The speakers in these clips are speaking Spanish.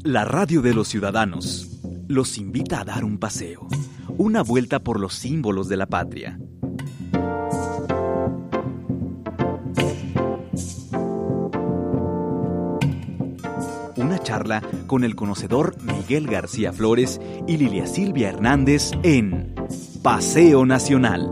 La radio de los ciudadanos los invita a dar un paseo, una vuelta por los símbolos de la patria. Una charla con el conocedor Miguel García Flores y Lilia Silvia Hernández en Paseo Nacional.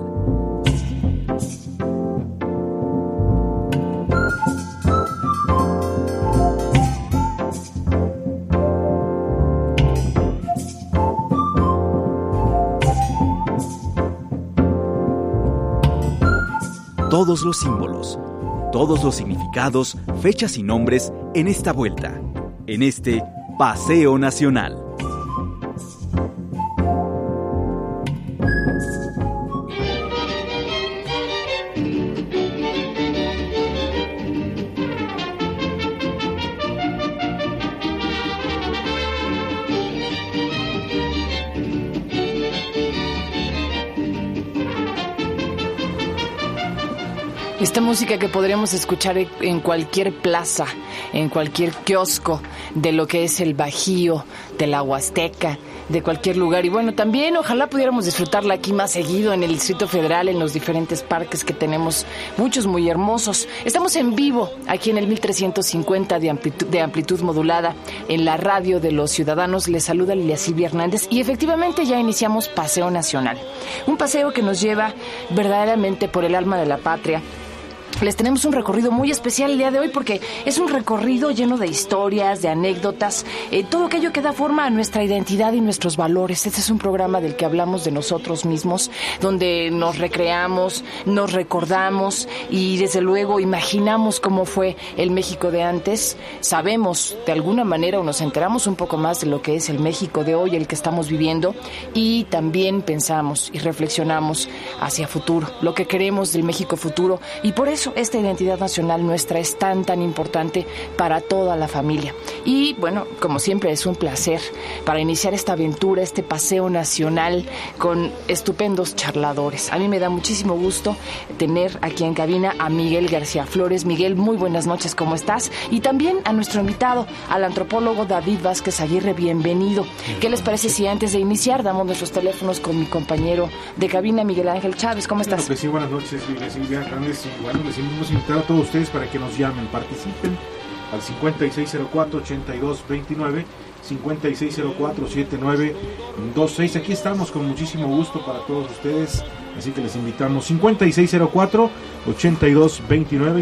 Todos los símbolos, todos los significados, fechas y nombres en esta vuelta, en este Paseo Nacional. Esta música que podríamos escuchar en cualquier plaza, en cualquier kiosco de lo que es el Bajío, de la Huasteca, de cualquier lugar. Y bueno, también ojalá pudiéramos disfrutarla aquí más seguido en el Distrito Federal, en los diferentes parques que tenemos, muchos muy hermosos. Estamos en vivo aquí en el 1350 de amplitud modulada, en la radio de los ciudadanos. Les saluda Lilia Silvia Hernández y efectivamente ya iniciamos Paseo Nacional. Un paseo que nos lleva verdaderamente por el alma de la patria. Les tenemos un recorrido muy especial el día de hoy porque es un recorrido lleno de historias, de anécdotas, todo aquello que da forma a nuestra identidad y nuestros valores. Este es un programa del que hablamos de nosotros mismos, donde nos recreamos, nos recordamos y desde luego imaginamos cómo fue el México de antes. Sabemos de alguna manera o nos enteramos un poco más de lo que es el México de hoy, el que estamos viviendo, y también pensamos y reflexionamos hacia futuro, lo que queremos del México futuro, y por eso esta identidad nacional nuestra es tan importante para toda la familia. Y bueno, como siempre es un placer para iniciar esta aventura, este paseo nacional con estupendos charladores. A mí me da muchísimo gusto tener aquí en cabina a Miguel García Flores. Miguel, muy buenas noches, ¿cómo estás? Y también a nuestro invitado, al antropólogo David Vázquez Aguirre, bienvenido. ¿Qué les parece si antes de iniciar damos nuestros teléfonos con mi compañero de cabina, Miguel Ángel Chávez? ¿Cómo estás? Pues sí, buenas noches, Silvia Hernández. Y bueno, les hemos invitado a todos ustedes para que nos llamen, participen al 5604-8229, 5604-7926. Aquí estamos con muchísimo gusto para todos ustedes, así que les invitamos 5604-8229 y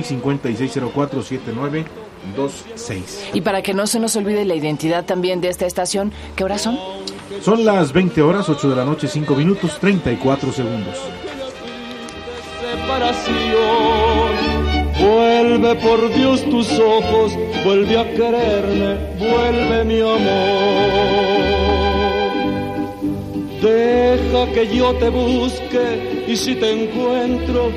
5604-7926. Y para que no se nos olvide la identidad también de esta estación, ¿qué horas son? Son las 20 horas, 8 de la noche, 5 minutos, 34 segundos. Vuelve por Dios tus ojos, vuelve a quererme, vuelve mi amor. Deja que yo te busque y si te encuentro,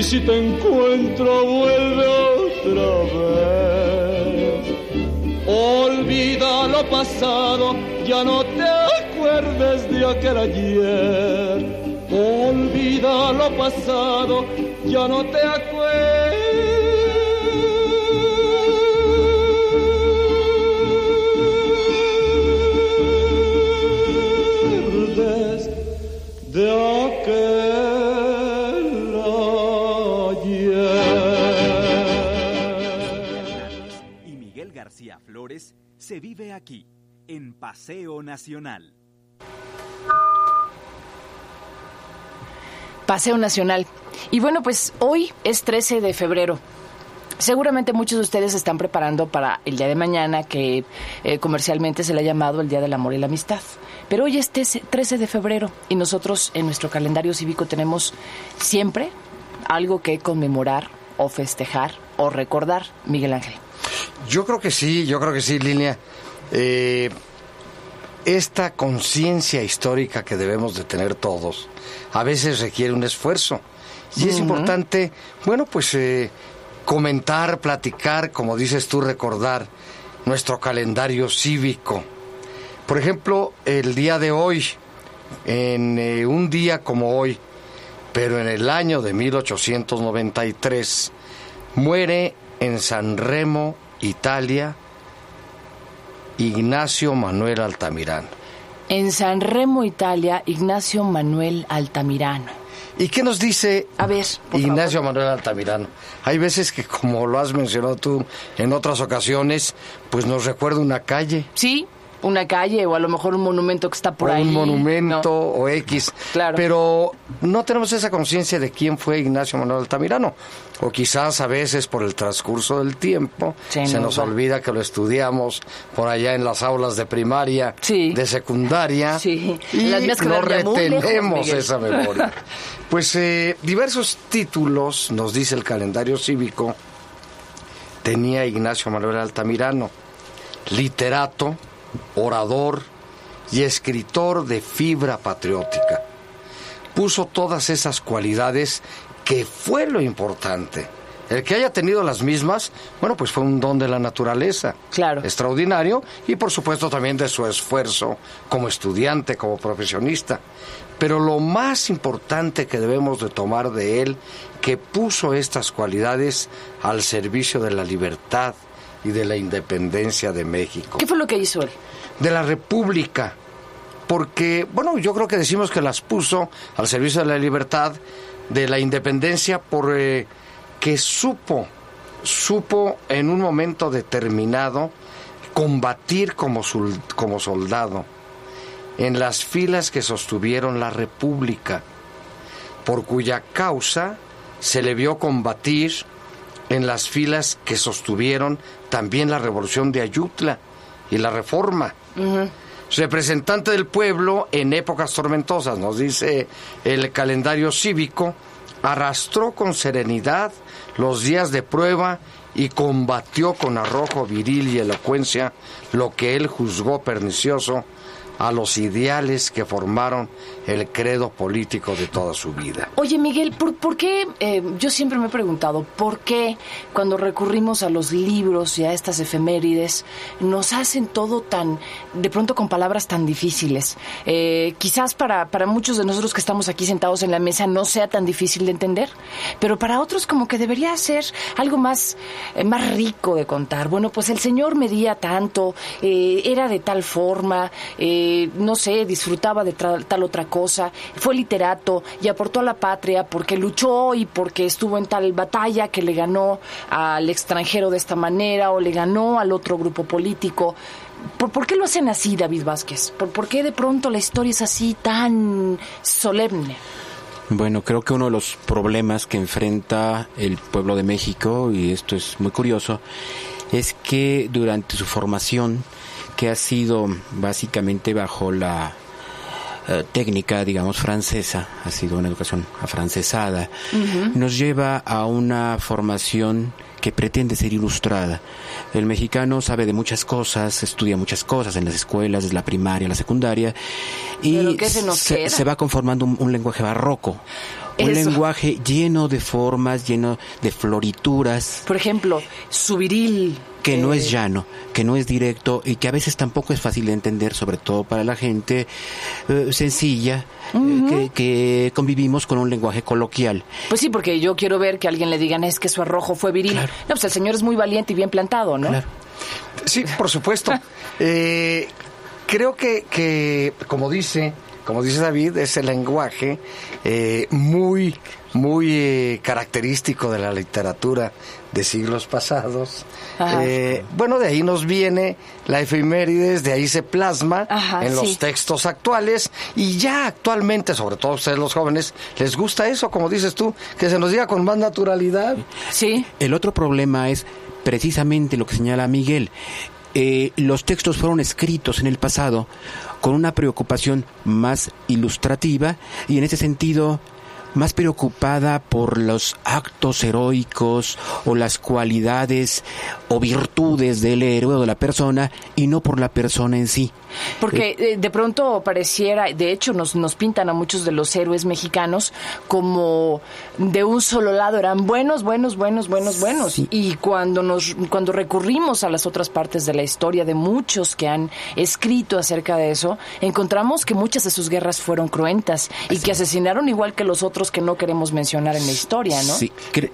vuelve otra vez. Olvida lo pasado, ya no te acuerdes de aquel ayer. Olvida lo pasado, ya no te acuerdes de aquel ayer. Y Miguel García Flores se vive aquí, en Paseo Nacional. Paseo Nacional. Y bueno, pues hoy es 13 de febrero. Seguramente muchos de ustedes se están preparando para el día de mañana, que comercialmente se le ha llamado el Día del Amor y la Amistad. Pero hoy es 13 de febrero y nosotros en nuestro calendario cívico tenemos siempre algo que conmemorar o festejar o recordar, Miguel Ángel. Yo creo que sí, Lilia. Esta conciencia histórica que debemos de tener todos a veces requiere un esfuerzo y es importante, bueno, pues comentar, platicar, como dices tú, recordar nuestro calendario cívico. Por ejemplo, el día de hoy, en un día como hoy, pero en el año de 1893, muere en San Remo, Italia, Ignacio Manuel Altamirano. En San Remo, Italia, Ignacio Manuel Altamirano. ¿Y qué nos dice A ver, por Ignacio favor. Manuel Altamirano? Hay veces que, como lo has mencionado tú en otras ocasiones, pues nos recuerda una calle. Sí, una calle o a lo mejor un monumento que está por o ahí. un monumento ¿no? o X. Claro. Pero no tenemos esa conciencia de quién fue Ignacio Manuel Altamirano. O quizás a veces por el transcurso del tiempo se nos olvida que lo estudiamos por allá en las aulas de primaria, Sí. de secundaria, Sí. y Las mías no quedaron ya muy lejos, retenemos Miguel. esa memoria. Pues diversos títulos, nos dice el calendario cívico, tenía Ignacio Manuel Altamirano: literato, orador y escritor de fibra patriótica. Puso todas esas cualidades, que fue lo importante. El que haya tenido las mismas, bueno, pues fue un don de la naturaleza. Claro. Extraordinario, y por supuesto también de su esfuerzo como estudiante, como profesionista. Pero lo más importante que debemos de tomar de él, que puso estas cualidades al servicio de la libertad y de la independencia de México. ¿Qué fue lo que hizo él? De la República, porque, bueno, yo creo que decimos que las puso al servicio de la libertad, de la independencia, por que supo en un momento determinado combatir como soldado en las filas que sostuvieron la República, por cuya causa se le vio combatir en las filas que sostuvieron también la Revolución de Ayutla y la Reforma. Uh-huh. Representante del pueblo en épocas tormentosas, nos dice el calendario cívico, arrastró con serenidad los días de prueba y combatió con arrojo viril y elocuencia lo que él juzgó pernicioso a los ideales que formaron el credo político de toda su vida. Oye, Miguel, ¿por qué? Yo siempre me he preguntado, ¿por qué cuando recurrimos a los libros y a estas efemérides nos hacen todo tan, de pronto con palabras tan difíciles? Quizás para muchos de nosotros que estamos aquí sentados en la mesa no sea tan difícil de entender, pero para otros como que debería ser algo más rico de contar. Bueno, pues el señor medía tanto, era de tal forma, no sé, disfrutaba de tal otra cosa, fue literato y aportó a la patria porque luchó y porque estuvo en tal batalla que le ganó al extranjero de esta manera o le ganó al otro grupo político. ¿Por qué lo hacen así, David Vázquez? ¿Por qué de pronto la historia es así tan solemne? Bueno, creo que uno de los problemas que enfrenta el pueblo de México, y esto es muy curioso, es que durante su formación, que ha sido básicamente bajo la técnica, digamos, francesa, ha sido una educación afrancesada, uh-huh, nos lleva a una formación que pretende ser ilustrada. El mexicano sabe de muchas cosas, estudia muchas cosas en las escuelas, desde la primaria, la secundaria, y se va conformando un lenguaje barroco. Un lenguaje lleno de formas, lleno de florituras. Por ejemplo, su viril. Que no es llano, que no es directo y que a veces tampoco es fácil de entender, sobre todo para la gente sencilla, uh-huh, que convivimos con un lenguaje coloquial. Pues sí, porque yo quiero ver que alguien le digan es que su arrojo fue viril. Claro. No, pues el señor es muy valiente y bien plantado, ¿no? Claro. Sí, por supuesto. Creo que como dice David, es el lenguaje muy característico de la literatura de siglos pasados. Bueno, de ahí nos viene la efemérides, de ahí se plasma en los textos actuales, y ya actualmente, sobre todo ustedes los jóvenes, les gusta eso, como dices tú, que se nos diga con más naturalidad. Sí. El otro problema es precisamente lo que señala Miguel. Los textos fueron escritos en el pasado con una preocupación más ilustrativa y en ese sentido más preocupada por los actos heroicos o las cualidades o virtudes del héroe o de la persona y no por la persona en sí. Porque de pronto pareciera, de hecho nos pintan a muchos de los héroes mexicanos como de un solo lado, eran buenos. Sí. Y cuando recurrimos a las otras partes de la historia de muchos que han escrito acerca de eso, encontramos que muchas de sus guerras fueron cruentas y que asesinaron igual que los otros que no queremos mencionar en la historia, ¿no? Sí,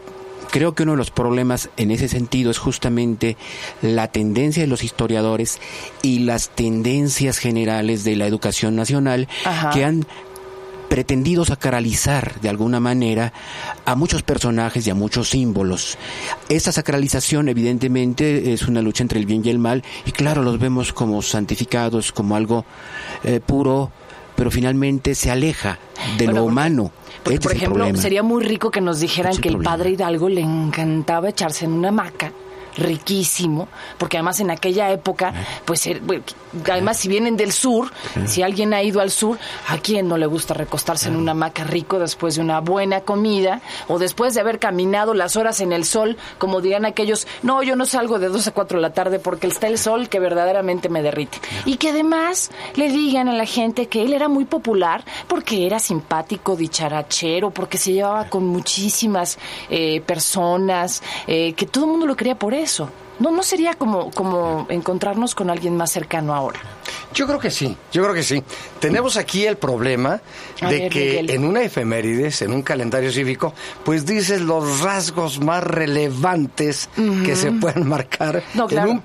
creo que uno de los problemas en ese sentido es justamente la tendencia de los historiadores y las tendencias generales de la educación nacional, Ajá. que han pretendido sacralizar de alguna manera a muchos personajes y a muchos símbolos. Esta sacralización evidentemente es una lucha entre el bien y el mal, y claro, los vemos como santificados, como algo puro, pero finalmente se aleja de lo humano. Porque, Este por es el ejemplo, problema. sería muy rico que nos dijeran Este es que el el problema. padre Hidalgo le encantaba echarse en una hamaca, riquísimo, porque además en aquella época, pues además si vienen del sur, si alguien ha ido al sur, ¿a quién no le gusta recostarse en una hamaca rico después de una buena comida o después de haber caminado las horas en el sol, como dirían aquellos, no, yo no salgo de 2 a 4 de la tarde porque está el sol que verdaderamente me derrite? Y que además le digan a la gente que él era muy popular porque era simpático, dicharachero, porque se llevaba con muchísimas personas, que todo el mundo lo quería por eso. ¿No sería como encontrarnos con alguien más cercano ahora? Yo creo que sí. Tenemos aquí el problema de que Miguel, en una efemérides, en un calendario cívico, pues dices los rasgos más relevantes que se pueden marcar en un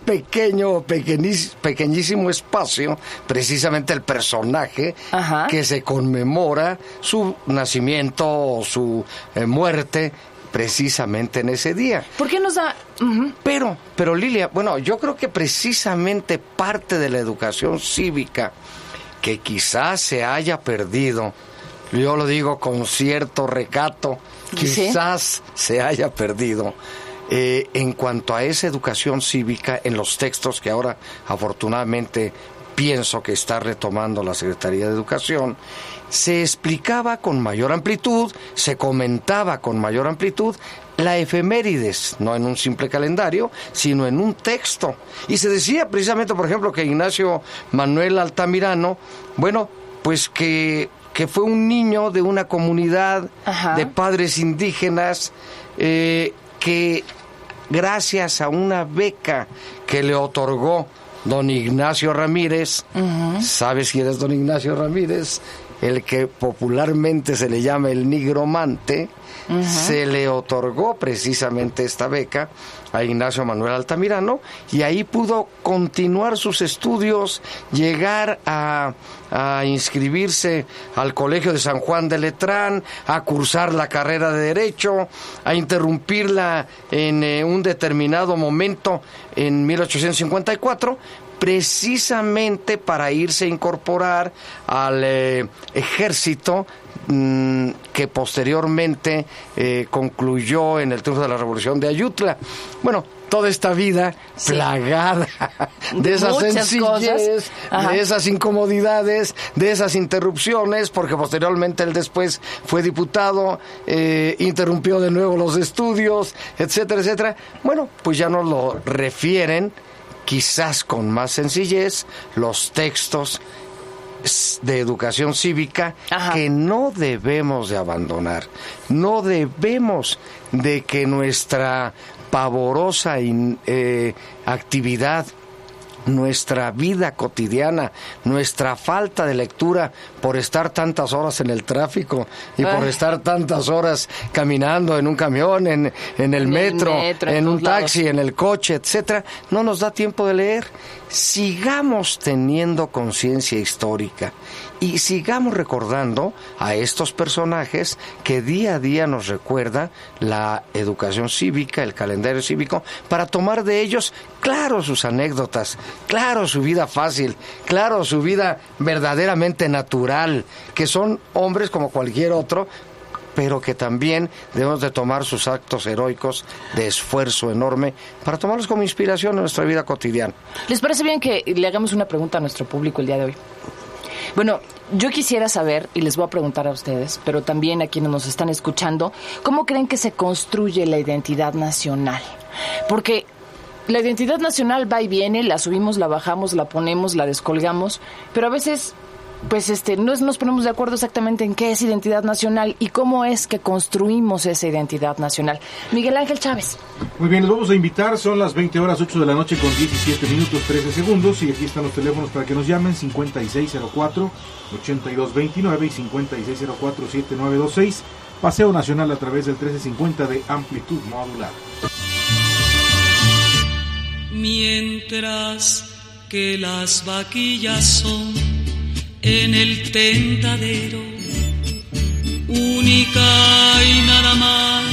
pequeñísimo espacio, precisamente el personaje Ajá. que se conmemora su nacimiento o su muerte precisamente en ese día. ¿Por qué nos da...? Uh-huh. Pero Lilia, bueno, yo creo que precisamente parte de la educación cívica que quizás se haya perdido, yo lo digo con cierto recato, quizás se haya perdido en cuanto a esa educación cívica en los textos que ahora afortunadamente pienso que está retomando la Secretaría de Educación, se explicaba con mayor amplitud, se comentaba con mayor amplitud la efemérides, no en un simple calendario, sino en un texto. Y se decía precisamente, por ejemplo, que Ignacio Manuel Altamirano, bueno, pues que fue un niño de una comunidad Ajá. de padres indígenas, que gracias a una beca que le otorgó don Ignacio Ramírez, ¿sabes quién es don Ignacio Ramírez? El que popularmente se le llama el nigromante, se le otorgó precisamente esta beca a Ignacio Manuel Altamirano, y ahí pudo continuar sus estudios, llegar a inscribirse al Colegio de San Juan de Letrán, a cursar la carrera de Derecho, a interrumpirla en un determinado momento en 1854, precisamente para irse a incorporar al ejército que posteriormente concluyó en el triunfo de la Revolución de Ayutla. Bueno, toda esta vida plagada de esas sencillez, de esas incomodidades, de esas interrupciones, porque posteriormente él después fue diputado, interrumpió de nuevo los estudios, etcétera, etcétera. Bueno, pues ya nos lo refieren quizás con más sencillez los textos de educación cívica que no debemos de abandonar. No debemos de que nuestra pavorosa actividad, nuestra vida cotidiana, nuestra falta de lectura por estar tantas horas en el tráfico y por estar tantas horas caminando en un camión, en el metro, en un taxi, en el coche, etcétera, no nos da tiempo de leer. Sigamos teniendo conciencia histórica y sigamos recordando a estos personajes que día a día nos recuerda la educación cívica, el calendario cívico, para tomar de ellos, claro, sus anécdotas, claro, su vida fácil, claro, su vida verdaderamente natural, que son hombres como cualquier otro, pero que también debemos de tomar sus actos heroicos de esfuerzo enorme para tomarlos como inspiración en nuestra vida cotidiana. ¿Les parece bien que le hagamos una pregunta a nuestro público el día de hoy? Bueno, yo quisiera saber, y les voy a preguntar a ustedes, pero también a quienes nos están escuchando, ¿cómo creen que se construye la identidad nacional? Porque la identidad nacional va y viene, la subimos, la bajamos, la ponemos, la descolgamos, pero a veces pues no nos ponemos de acuerdo exactamente en qué es identidad nacional y cómo es que construimos esa identidad nacional. Miguel Ángel Chávez. Muy bien, les vamos a invitar, son las 20 horas 8 de la noche con 17 minutos 13 segundos y aquí están los teléfonos para que nos llamen, 5604-8229 y 5604-7926, Paseo Nacional a través del 1350 de amplitud modulada. Mientras que las vaquillas son en el tentadero, única y nada más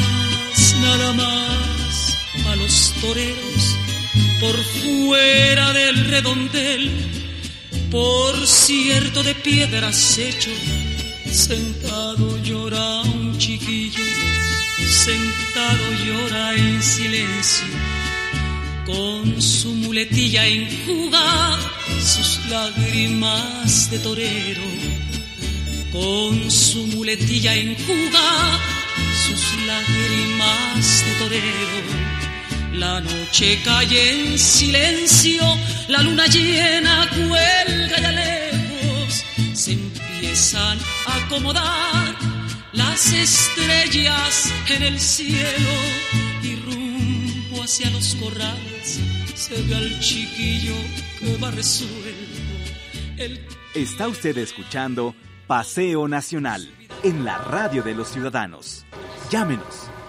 a los toreros, por fuera del redondel, por cierto de piedras hecho, sentado llora un chiquillo, sentado llora en silencio, con su muletilla enjuga sus lágrimas de torero, con su muletilla enjuga sus lágrimas de torero. La noche cae en silencio, la luna llena cuelga ya lejos, se empiezan a acomodar las estrellas en el cielo y rumbo hacia los corrales se ve al chiquillo que va resuelto. Está usted escuchando Paseo Nacional en la radio de los ciudadanos. Llámenos.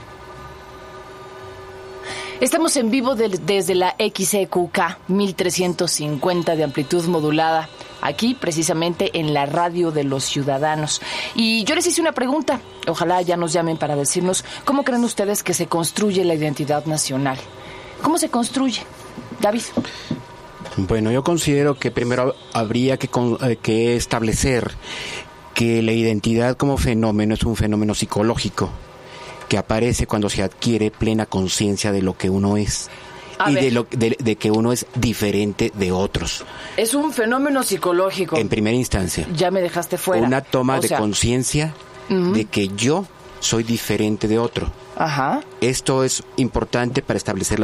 Estamos en vivo desde la XEQK 1350 de amplitud modulada, aquí precisamente en la radio de los ciudadanos. Y yo les hice una pregunta, ojalá ya nos llamen para decirnos cómo creen ustedes que se construye la identidad nacional. ¿Cómo se construye? David. Bueno, yo considero que primero habría que establecer que la identidad como fenómeno es un fenómeno psicológico que aparece cuando se adquiere plena conciencia de lo que uno es de que uno es diferente de otros. Es un fenómeno psicológico. En primera instancia. Ya me dejaste fuera. Una toma de conciencia de que yo soy diferente de otro. Ajá. Esto es importante para establecer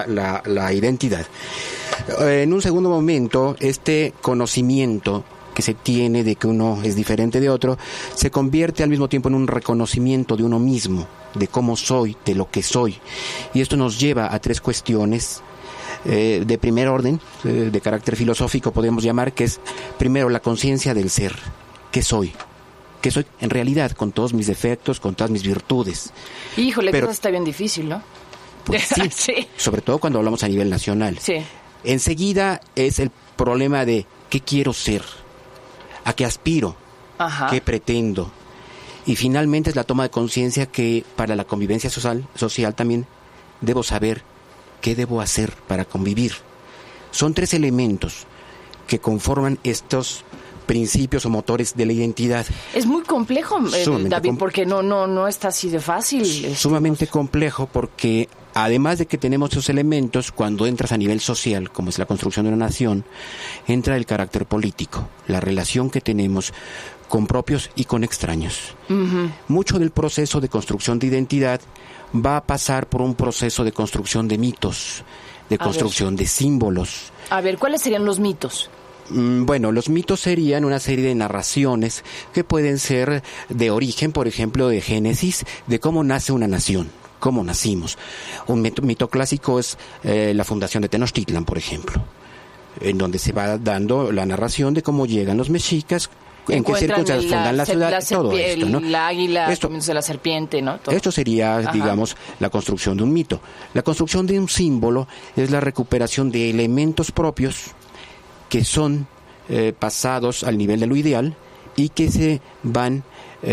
la identidad. En un segundo momento, este conocimiento que se tiene de que uno es diferente de otro, se convierte al mismo tiempo en un reconocimiento de uno mismo, de cómo soy, de lo que soy. Y esto nos lleva a tres cuestiones de primer orden, de carácter filosófico podríamos llamar, que es primero la conciencia del ser. ¿Qué soy? ¿Qué soy en realidad, con todos mis defectos, con todas mis virtudes? Híjole, pero eso está bien difícil, ¿no? Pues sí, sí, sobre todo cuando hablamos a nivel nacional. Sí. Enseguida es el problema de ¿qué quiero ser? ¿A qué aspiro? Ajá. ¿Qué pretendo? Y finalmente es la toma de conciencia que para la convivencia social también debo saber qué debo hacer para convivir. Son tres elementos que conforman estos principios o motores de la identidad. Es muy complejo, David, porque no está así de fácil. Sumamente complejo porque además de que tenemos esos elementos, cuando entras a nivel social, como es la construcción de una nación, entra el carácter político, la relación que tenemos con propios y con extraños. Uh-huh. Mucho del proceso de construcción de identidad va a pasar por un proceso de construcción de mitos, de construcción de símbolos. A ver, ¿cuáles serían los mitos? Bueno, los mitos serían una serie de narraciones que pueden ser de origen, por ejemplo, de Génesis, de cómo nace una nación, cómo nacimos. Un mito clásico es la fundación de Tenochtitlan, por ejemplo, en donde se va dando la narración de cómo llegan los mexicas, en qué circunstancias fundan la ciudad, todo esto, ¿no? El águila, de la serpiente, ¿no? Todo. Esto sería, digamos, la construcción de un mito. La construcción de un símbolo es la recuperación de elementos propios que son pasados al nivel de lo ideal y que se van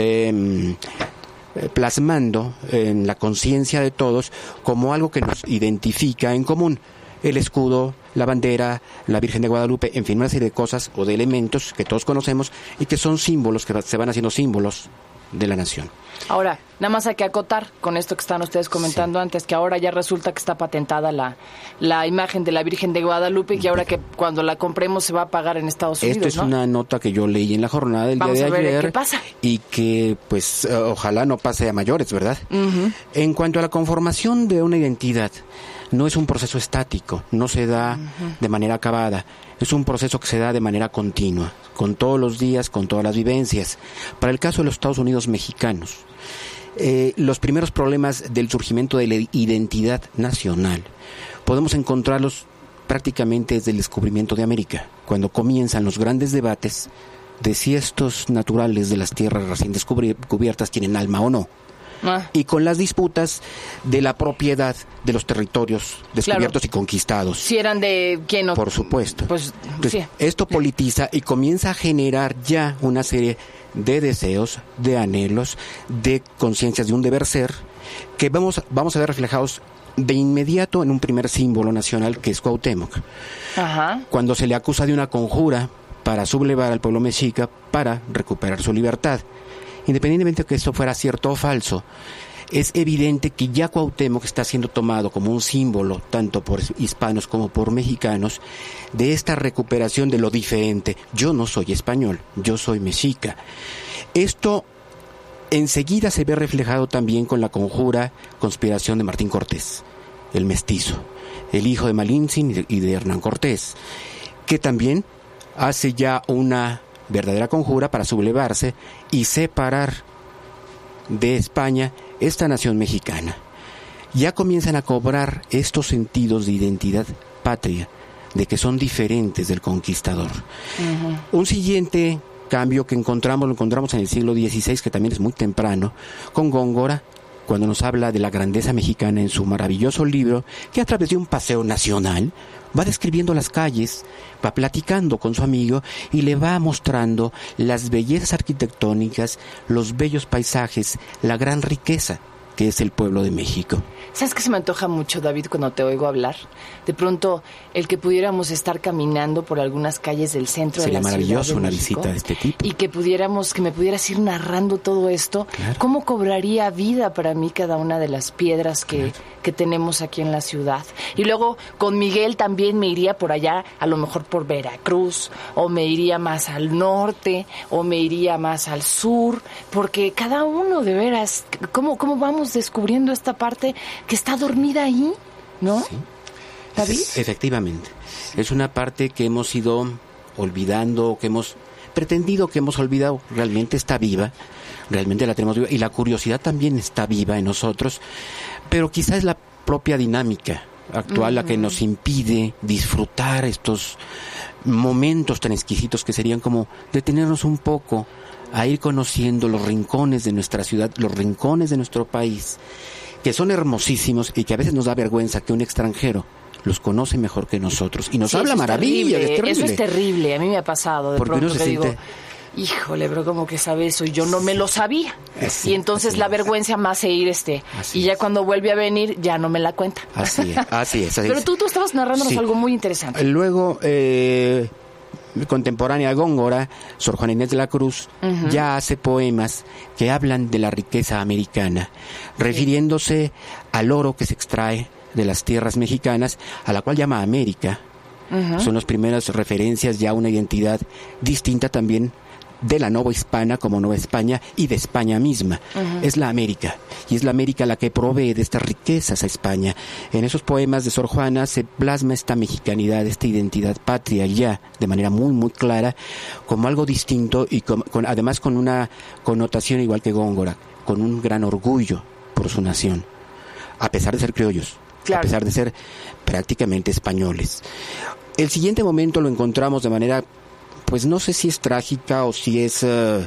plasmando en la conciencia de todos como algo que nos identifica en común. El escudo, la bandera, la Virgen de Guadalupe, en fin, una serie de cosas o de elementos que todos conocemos y que son símbolos, que se van haciendo símbolos de la nación. Ahora, nada más hay que acotar con esto que están ustedes comentando antes, que ahora ya resulta que está patentada la imagen de la Virgen de Guadalupe y que ahora que cuando la compremos se va a pagar en Estados Unidos, Esto es una nota que yo leí en la jornada del día de ayer. Vamos a ver qué pasa. Y que, pues, ojalá no pase a mayores, ¿verdad? Uh-huh. En cuanto a la conformación de una identidad, no es un proceso estático, no se da de manera acabada, es un proceso que se da de manera continua, con todos los días, con todas las vivencias. Para el caso de los Estados Unidos mexicanos, los primeros problemas del surgimiento de la identidad nacional podemos encontrarlos prácticamente desde el descubrimiento de América, cuando comienzan los grandes debates de si estos naturales de las tierras recién descubiertas tienen alma o no. y con las disputas de la propiedad de los territorios descubiertos y conquistados. Si eran de quién o... Por supuesto. Pues, entonces, sí. esto politiza y comienza a generar ya una serie de deseos, de anhelos, de conciencias de un deber ser, que vamos a ver reflejados de inmediato en un primer símbolo nacional, que es Cuauhtémoc. Ajá. Cuando se le acusa de una conjura para sublevar al pueblo mexica para recuperar su libertad. Independientemente de que esto fuera cierto o falso, es evidente que ya Cuauhtémoc está siendo tomado como un símbolo, tanto por hispanos como por mexicanos, de esta recuperación de lo diferente. Yo no soy español, yo soy mexica. Esto enseguida se ve reflejado también con la conspiración de Martín Cortés, el mestizo, el hijo de Malintzin y de Hernán Cortés, que también hace ya una verdadera conjura para sublevarse y separar de España esta nación mexicana. Ya comienzan a cobrar estos sentidos de identidad patria, de que son diferentes del conquistador. Un siguiente cambio que lo encontramos en el siglo XVI, que también es muy temprano, con Góngora, cuando nos habla de la grandeza mexicana en su maravilloso libro, que a través de un paseo nacional va describiendo las calles, va platicando con su amigo y le va mostrando las bellezas arquitectónicas, los bellos paisajes, la gran riqueza que es el pueblo de México. ¿Sabes qué se me antoja mucho, David, cuando te oigo hablar? De pronto, el que pudiéramos estar caminando por algunas calles del centro de la ciudad de México. Sería maravilloso una visita de este tipo. Y que me pudieras ir narrando todo esto. Claro. ¿Cómo cobraría vida para mí cada una de las piedras que tenemos aquí en la ciudad? Y luego, con Miguel también me iría por allá, a lo mejor por Veracruz, o me iría más al norte, o me iría más al sur, porque cada uno, de veras, ¿cómo vamos descubriendo esta parte que está dormida ahí, ¿no? Sí. ¿David? Efectivamente. Es una parte que hemos ido olvidando, que hemos pretendido que hemos olvidado. Realmente está viva, realmente la tenemos viva, y la curiosidad también está viva en nosotros, pero quizás es la propia dinámica actual la que nos impide disfrutar estos momentos tan exquisitos, que serían como detenernos un poco a ir conociendo los rincones de nuestra ciudad, los rincones de nuestro país, que son hermosísimos y que a veces nos da vergüenza que un extranjero los conoce mejor que nosotros y nos habla maravillas. Es terrible. Eso es terrible, a mí me ha pasado de porque pronto uno se que siente... digo, híjole, pero ¿cómo que sabe eso? Y yo no me lo sabía. Así, y entonces la vergüenza me hace ir y ya cuando vuelve a venir ya no me la cuenta. Así es. Pero tú estabas narrándonos algo muy interesante. Luego, contemporánea a Góngora, Sor Juana Inés de la Cruz ya hace poemas que hablan de la riqueza americana, refiriéndose al oro que se extrae de las tierras mexicanas, a la cual llama América. Son las primeras referencias ya a una identidad distinta también de la Nueva Hispana como Nueva España y de España misma. Es la América, y es la América la que provee de estas riquezas a España. En esos poemas de Sor Juana se plasma esta mexicanidad, esta identidad patria ya de manera muy muy clara, como algo distinto y además con una connotación igual que Góngora, con un gran orgullo por su nación, a pesar de ser criollos. Claro. A pesar de ser prácticamente españoles. El siguiente momento lo encontramos de manera, pues no sé si es trágica o si es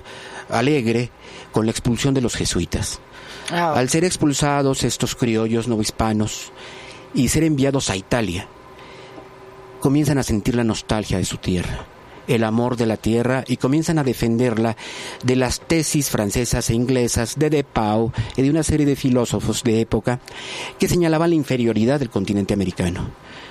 alegre, con la expulsión de los jesuitas. Al ser expulsados estos criollos novohispanos y ser enviados a Italia, comienzan a sentir la nostalgia de su tierra, el amor de la tierra, y comienzan a defenderla de las tesis francesas e inglesas, de Pau y de una serie de filósofos de época que señalaban la inferioridad del continente americano.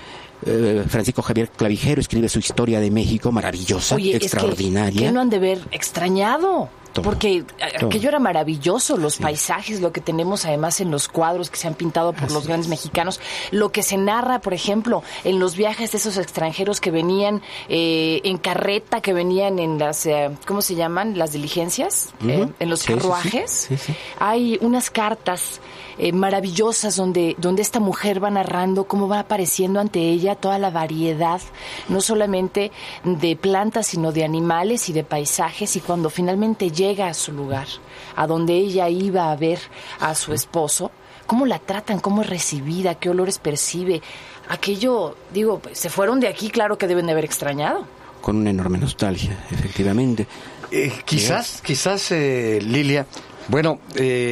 Francisco Javier Clavijero escribe su Historia de México, maravillosa, extraordinaria. ¿Qué no han de ver extrañado? Porque aquello era maravilloso, los paisajes, lo que tenemos además en los cuadros que se han pintado por los grandes mexicanos, lo que se narra, por ejemplo, en los viajes de esos extranjeros que venían en carreta, que venían en las, ¿cómo se llaman? Las diligencias, en los carruajes. Sí. Hay unas cartas maravillosas donde esta mujer va narrando cómo va apareciendo ante ella toda la variedad, no solamente de plantas, sino de animales y de paisajes, y cuando finalmente llega a su lugar, a donde ella iba a ver a su esposo, cómo la tratan, cómo es recibida, qué olores percibe. Aquello, digo, pues, se fueron de aquí, claro que deben de haber extrañado. Con una enorme nostalgia, efectivamente. Quizás, Lilia, bueno,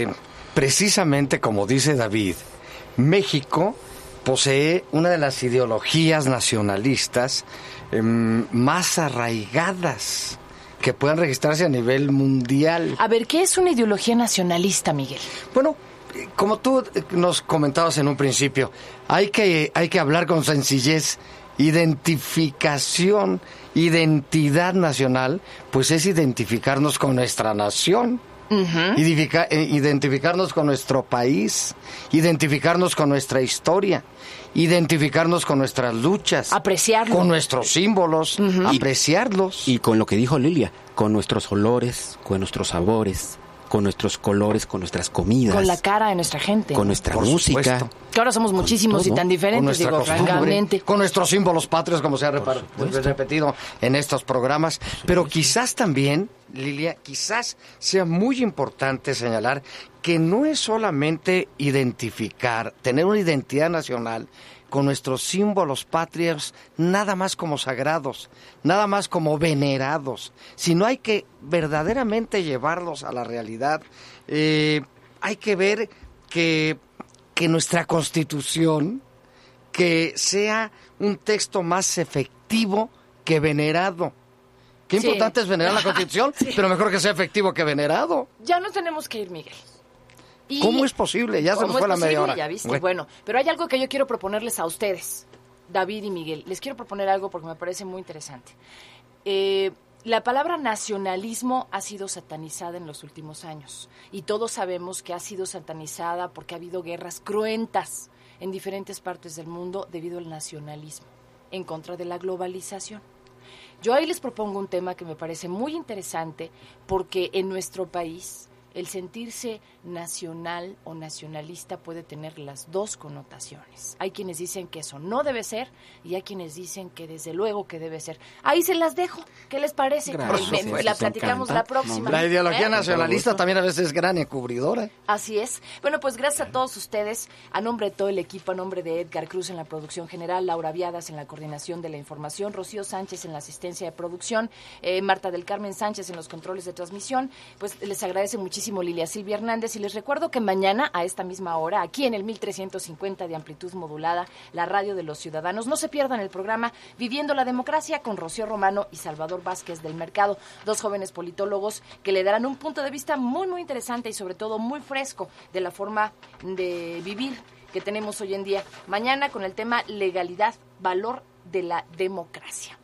precisamente como dice David, México posee una de las ideologías nacionalistas más arraigadas que puedan registrarse a nivel mundial. A ver, ¿qué es una ideología nacionalista, Miguel? Bueno, como tú nos comentabas en un principio, hay que hablar con sencillez. Identificación, identidad nacional, pues es identificarnos con nuestra nación, identificarnos con nuestro país, identificarnos con nuestra historia, identificarnos con nuestras luchas, apreciarlo, con nuestros símbolos, apreciarlos. Y con lo que dijo Lilia, con nuestros olores, con nuestros sabores, con nuestros colores, con nuestras comidas. Con la cara de nuestra gente. Con nuestra música. Supuesto. Que ahora somos muchísimos y tan diferentes, digo, francamente. Con nuestros símbolos patrios, como se ha repetido en estos programas. Pero quizás también, Lilia, quizás sea muy importante señalar que no es solamente identificar, tener una identidad nacional con nuestros símbolos patrios, nada más como sagrados, nada más como venerados, sino hay que verdaderamente llevarlos a la realidad. Hay que ver que nuestra Constitución, que sea un texto más efectivo que venerado. Qué importante es venerar la Constitución, pero mejor que sea efectivo que venerado. Ya nos tenemos que ir, Miguel. ¿Cómo es posible? Ya se nos fue la media hora. Ya viste, bueno, pero hay algo que yo quiero proponerles a ustedes, David y Miguel. Les quiero proponer algo porque me parece muy interesante. La palabra nacionalismo ha sido satanizada en los últimos años y todos sabemos que ha sido satanizada porque ha habido guerras cruentas en diferentes partes del mundo debido al nacionalismo, en contra de la globalización. Yo ahí les propongo un tema que me parece muy interesante porque en nuestro país el sentirse nacional o nacionalista puede tener las dos connotaciones. Hay quienes dicen que eso no debe ser y hay quienes dicen que desde luego que debe ser. Ahí se las dejo. ¿Qué les parece? La platicamos la próxima. La ideología nacionalista también a veces es gran encubridora. Así es. Bueno, pues gracias a todos ustedes, a nombre de todo el equipo, a nombre de Edgar Cruz en la producción general, Laura Viadas en la coordinación de la información, Rocío Sánchez en la asistencia de producción, Marta del Carmen Sánchez en los controles de transmisión, pues les agradece muchísimo Lilia Silvia Hernández y les recuerdo que mañana a esta misma hora, aquí en el 1350 de amplitud modulada, la radio de los ciudadanos, no se pierdan el programa Viviendo la Democracia con Rocío Romano y Salvador Vázquez del Mercado, dos jóvenes politólogos que le darán un punto de vista muy, muy interesante y sobre todo muy fresco de la forma de vivir que tenemos hoy en día. Mañana con el tema legalidad, valor de la democracia.